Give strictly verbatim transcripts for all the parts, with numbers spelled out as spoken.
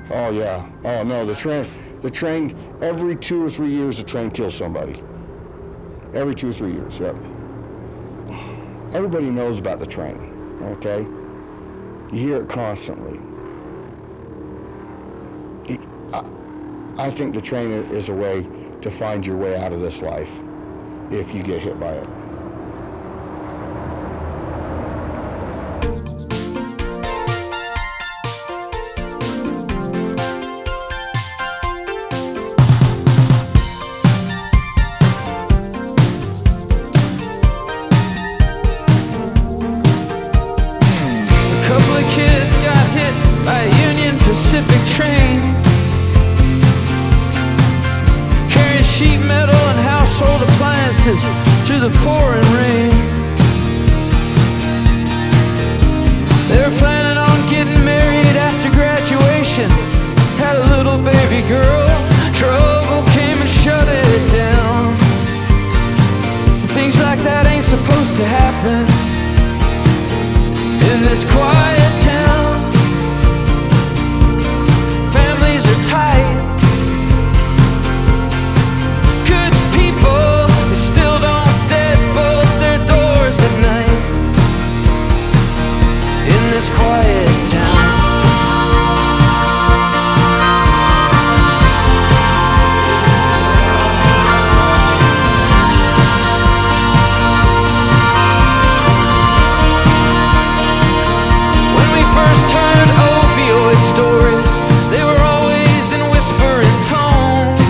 Oh yeah. Oh no, the train, the train. Every two or three years, the train kills somebody. Every two or three years. Yep. Everybody knows about the train. Okay. You hear it constantly. It, I, I think the train is a way to find your way out of this life if you get hit by it. Pacific train, carrying sheet metal and household appliances through the pouring rain. They were planning on getting married after graduation, had a little baby girl. Trouble came and shut it down. Things like that ain't supposed to happen in this quiet town. Tight. Good people, they still don't deadbolt their doors at night in this quiet town. When we first heard opioid stories, they were whispering tones.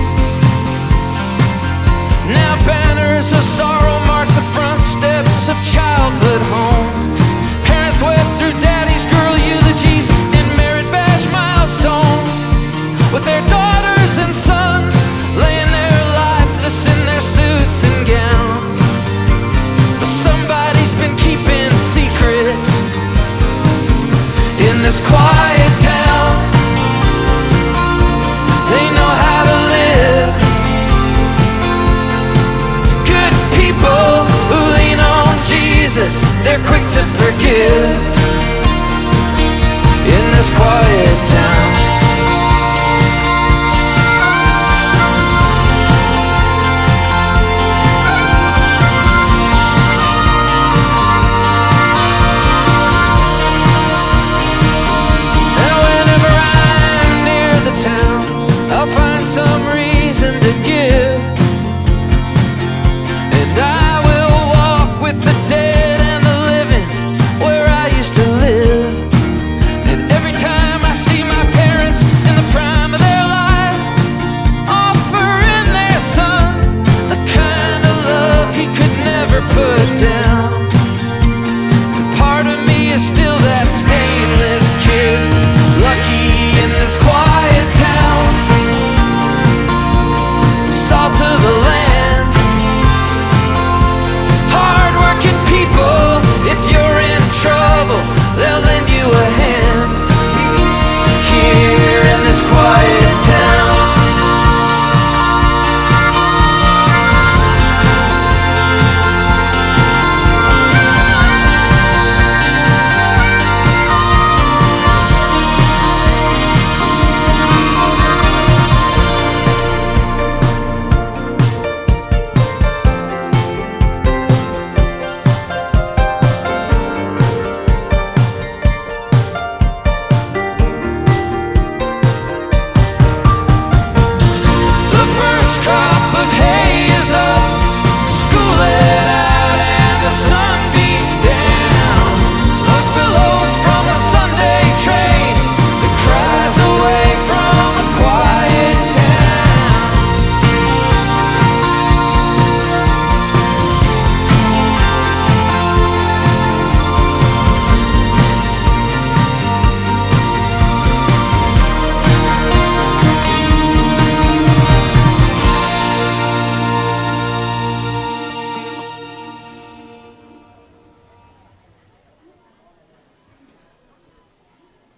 Now banners of sorrow mark the front steps of childhood homes. Parents wept through daddy's girl eulogies and merit badge milestones, with their daughters and sons laying there lifeless in their suits and gowns. But somebody's been keeping secrets in this quiet town. They know how to live. Good people who lean on Jesus, they're quick to forgive.